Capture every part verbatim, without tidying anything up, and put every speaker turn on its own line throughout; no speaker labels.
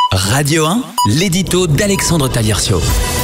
Radio un, l'édito d'Alexandre Taliercio.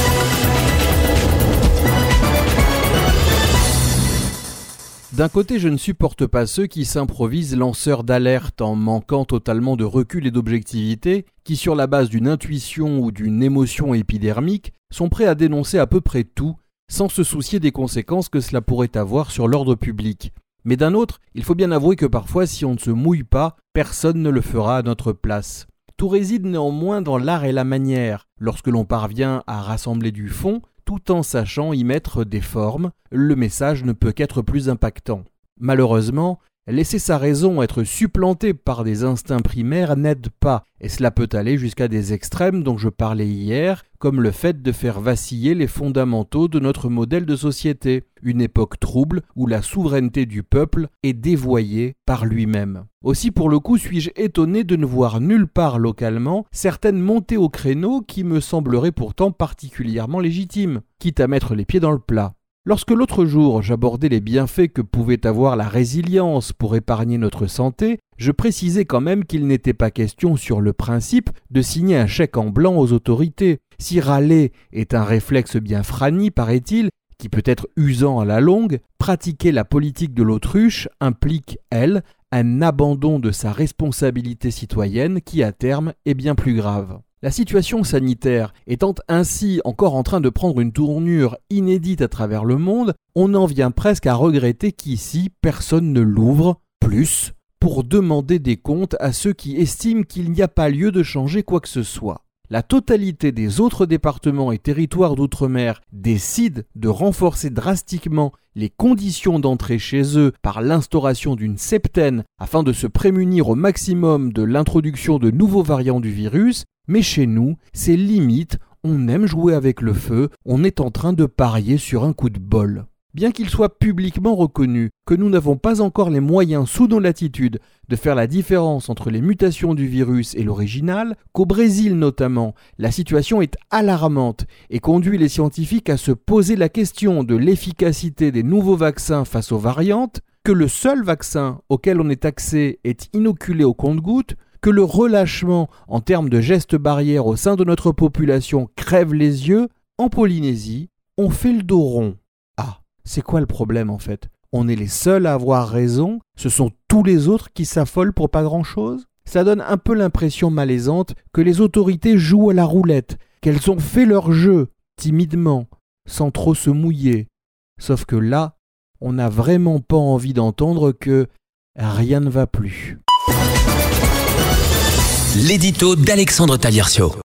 D'un côté, je ne supporte pas ceux qui s'improvisent lanceurs d'alerte en manquant totalement de recul et d'objectivité, qui sur la base d'une intuition ou d'une émotion épidermique, sont prêts à dénoncer à peu près tout, sans se soucier des conséquences que cela pourrait avoir sur l'ordre public. Mais d'un autre, il faut bien avouer que parfois, si on ne se mouille pas, personne ne le fera à notre place. Tout réside néanmoins dans l'art et la manière. Lorsque l'on parvient à rassembler du fond, tout en sachant y mettre des formes, le message ne peut qu'être plus impactant. Malheureusement, laisser sa raison être supplantée par des instincts primaires n'aide pas, et cela peut aller jusqu'à des extrêmes dont je parlais hier, comme le fait de faire vaciller les fondamentaux de notre modèle de société, une époque trouble où la souveraineté du peuple est dévoyée par lui-même. Aussi pour le coup suis-je étonné de ne voir nulle part localement certaines montées au créneau qui me sembleraient pourtant particulièrement légitimes, quitte à mettre les pieds dans le plat. Lorsque l'autre jour j'abordais les bienfaits que pouvait avoir la résilience pour épargner notre santé, je précisais quand même qu'il n'était pas question sur le principe de signer un chèque en blanc aux autorités. Si râler est un réflexe bien frani, paraît-il, qui peut être usant à la longue, pratiquer la politique de l'autruche implique, elle, un abandon de sa responsabilité citoyenne qui, à terme, est bien plus grave. La situation sanitaire étant ainsi encore en train de prendre une tournure inédite à travers le monde, on en vient presque à regretter qu'ici, personne ne l'ouvre, plus, pour demander des comptes à ceux qui estiment qu'il n'y a pas lieu de changer quoi que ce soit. La totalité des autres départements et territoires d'outre-mer décident de renforcer drastiquement les conditions d'entrée chez eux par l'instauration d'une septaine afin de se prémunir au maximum de l'introduction de nouveaux variants du virus, mais chez nous, c'est limite, on aime jouer avec le feu, on est en train de parier sur un coup de bol. Bien qu'il soit publiquement reconnu que nous n'avons pas encore les moyens sous nos latitudes de faire la différence entre les mutations du virus et l'original, qu'au Brésil notamment, la situation est alarmante et conduit les scientifiques à se poser la question de l'efficacité des nouveaux vaccins face aux variantes, que le seul vaccin auquel on est accès est inoculé au compte-gouttes, que le relâchement en termes de gestes barrières au sein de notre population crève les yeux, en Polynésie, on fait le dos rond. Ah, c'est quoi le problème en fait ? On est les seuls à avoir raison, ce sont tous les autres qui s'affolent pour pas grand-chose ? Ça donne un peu l'impression malaisante que les autorités jouent à la roulette, qu'elles ont fait leur jeu, timidement, sans trop se mouiller. Sauf que là, on n'a vraiment pas envie d'entendre que rien ne va plus.
L'édito d'Alexandre Taliercio.